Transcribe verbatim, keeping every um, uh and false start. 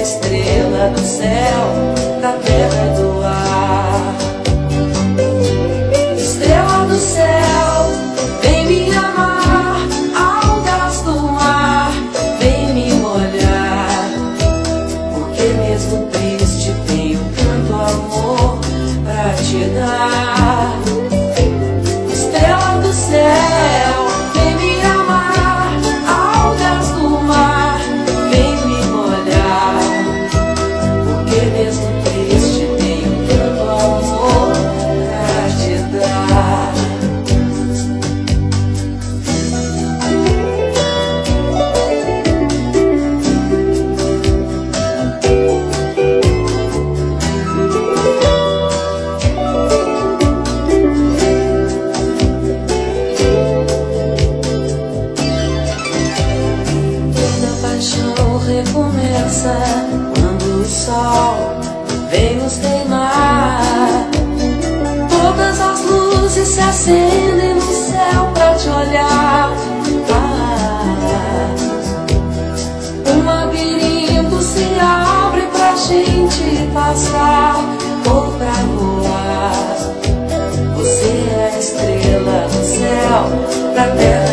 a estrela do céu, da terra e do ar. Estrela do céu, vem me amar, algas do mar, vem me molhar, porque mesmo triste tenho tanto amor pra te dar. Estrela do céu, vem me amar, algas do mar, vem me molhar, porque mesmo triste tenho tanto amor pra te dar. Recomeça quando o sol vem nos queimar. Todas as luzes se acendem no céu pra te olhar. Ah, um labirinto se abre pra gente passar ou pra voar. Você é a estrela do céu, da terra